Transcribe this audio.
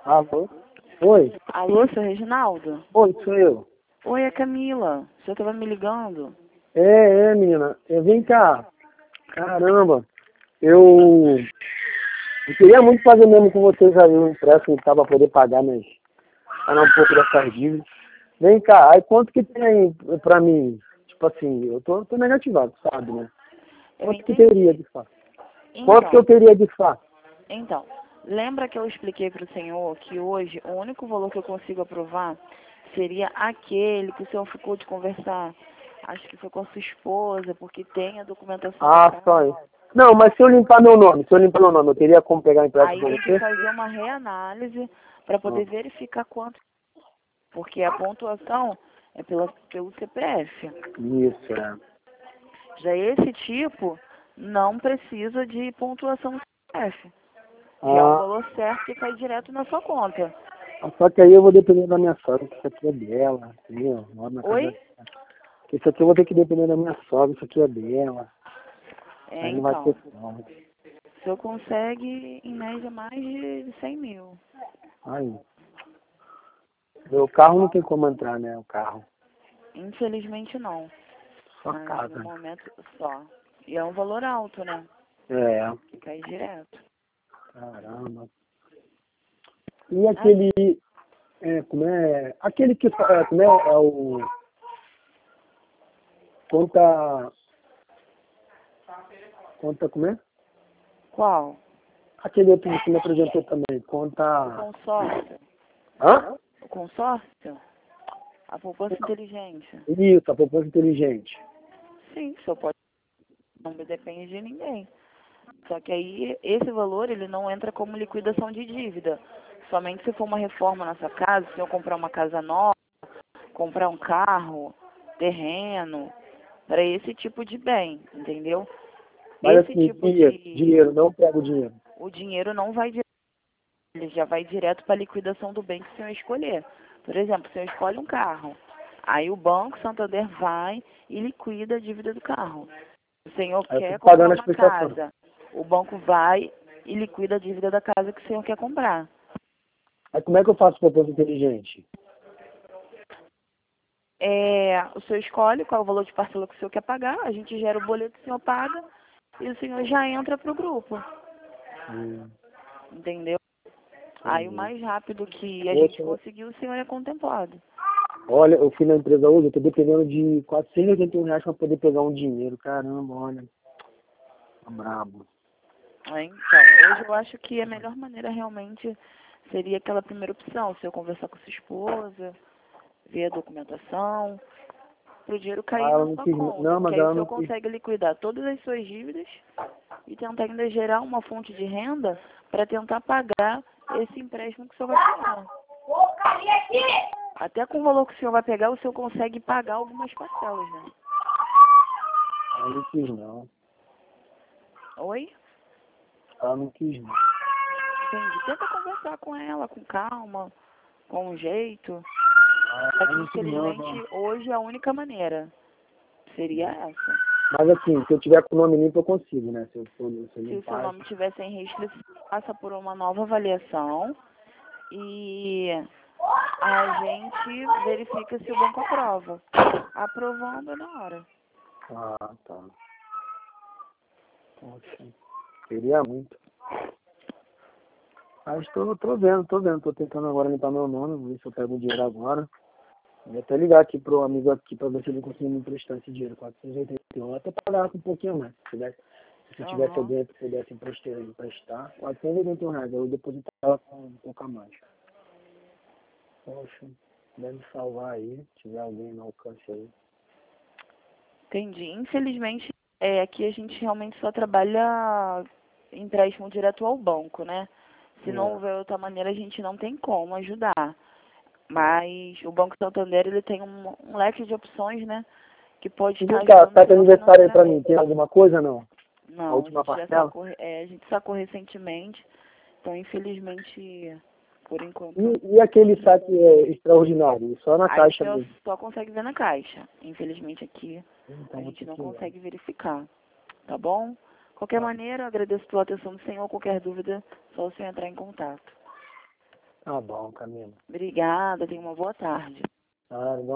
Alô? Oi? Alô, seu Reginaldo? Oi, sou eu. Oi, é Camila. O senhor estava me ligando? Menina. Vem cá. Caramba. Eu queria muito fazer mesmo com vocês aí um empréstimo para poder pagar, mas pagar um pouco dessas dívidas. Vem cá, aí quanto que tem pra mim? Tipo assim, eu tô negativado, sabe, né? Eu Quanto que entendi. teria de fato? Quanto que eu teria de fato? Então, lembra que eu expliquei para o senhor que hoje o único valor que eu consigo aprovar seria aquele que o senhor ficou de conversar, acho que foi com a sua esposa, porque tem a documentação do Ah, carro. só isso. Não, mas se eu limpar meu nome, eu teria como pegar empréstimo Aí com tem que você? fazer uma reanálise para poder verificar quanto, porque a pontuação é pelo CPF. Isso, é. Já esse tipo não precisa de pontuação do CPF. Já é o Ah, valor certo que cai direto na sua conta. só que aí eu vou depender da minha sogra, que isso aqui é dela, entendeu? Moro na casa. Oi? Isso aqui eu vou ter que depender da minha sogra, isso aqui é dela. Aí não vai ter Então, como. o senhor consegue, em média, mais de 100 mil. Aí. Meu carro não tem como entrar, né? O carro. Infelizmente, não. Só a Mas, no casa. momento, só. E é um valor alto, né? É. Que cai direto. Caramba. E Ai, aquele. Como é? Aquele que. Como é o. Conta. Conta como é? qual? Aquele outro que você me apresentou também. O Conta. consórcio. Hã? O consórcio? A poupança inteligente. Isso, a poupança inteligente. Sim, o senhor pode. Não depende de ninguém. Só que aí, esse valor, ele não entra como liquidação de dívida. Somente se for uma reforma na sua casa, se eu comprar uma casa nova, comprar um carro, terreno, para esse tipo de bem, entendeu? Mas Esse assim, tipo dinheiro, não pego dinheiro. o dinheiro não vai direto, ele já vai direto para a liquidação do bem que o senhor escolher. Por exemplo, o senhor escolhe um carro, aí o Banco Santander vai e liquida a dívida do carro. O senhor Aí eu quer fico comprar pagando as uma prestações. casa, o banco vai e liquida a dívida da casa que o senhor quer comprar. Aí como é que eu faço poupança inteligente? O senhor escolhe qual é o valor de parcela que o senhor quer pagar, a gente gera o boleto, o senhor paga e o senhor já entra para o grupo, Hum, entendeu? Aí o entendi. mais rápido que a gente Poxa, conseguiu, o senhor é contemplado. olha, eu fui na empresa hoje, eu tô dependendo de R$ 481 para poder pegar um dinheiro. Caramba, olha. Tá brabo. Então, hoje eu acho que a melhor maneira realmente seria aquela primeira opção, o senhor conversar com sua esposa, ver a documentação, para o dinheiro Ah, cair ela na não sua quis, conta, não, porque mas aí o ela senhor não quis. consegue liquidar todas as suas dívidas e tentar ainda gerar uma fonte de renda para tentar pagar esse empréstimo que o senhor vai pegar. Até com o valor que o senhor vai pegar, o senhor consegue pagar algumas parcelas, né? Ela não quis, não. Oi? Ela não quis, não. Entendi. Tenta conversar com ela, com calma, com um jeito. Só Ela que, não quis, não, não. infelizmente, hoje a única maneira seria essa. Mas assim, se eu tiver com o nome limpo, eu consigo, né? Se eu Se o seu limpar. nome estiver sem restrição, passa por uma nova avaliação e a gente verifica se o banco aprova. Aprovando é na hora. Ah, tá. Poxa, queria muito. Mas tô vendo. Tô tentando agora limpar meu nome, vou ver se eu pego o dinheiro agora. Vou até ligar aqui pro amigo aqui pra ver se ele consegue me emprestar esse dinheiro, 481. Até pagar com um pouquinho mais. Se tivesse Aham. alguém que pudesse emprestar, R$ 481. Eu depositava com um pouco a mais. Poxa, deve salvar aí, se tiver alguém no alcance aí. Entendi. Infelizmente, aqui a gente realmente só trabalha empréstimo direto ao banco, né? Se não É. houver outra maneira, a gente não tem como ajudar. Mas o Banco Santander, ele tem um leque de opções, né? Que pode E estar vem cá, ajudando o tá de senhor aniversário aí pra mim, financeiramente. tem alguma coisa não? A Não, última parcela? a gente sacou recentemente. Então, infelizmente, por enquanto, E aquele saque extraordinário? Só na aí o caixa senhor mesmo. só consegue ver na caixa. Infelizmente, aqui a Então vou gente ter não que ir lá. consegue verificar. Tá bom? Qualquer Tá. maneira, eu agradeço pela atenção do senhor. Qualquer dúvida, só o senhor entrar em contato. Tá bom, Camila. Obrigada, tenha uma boa tarde. Ah,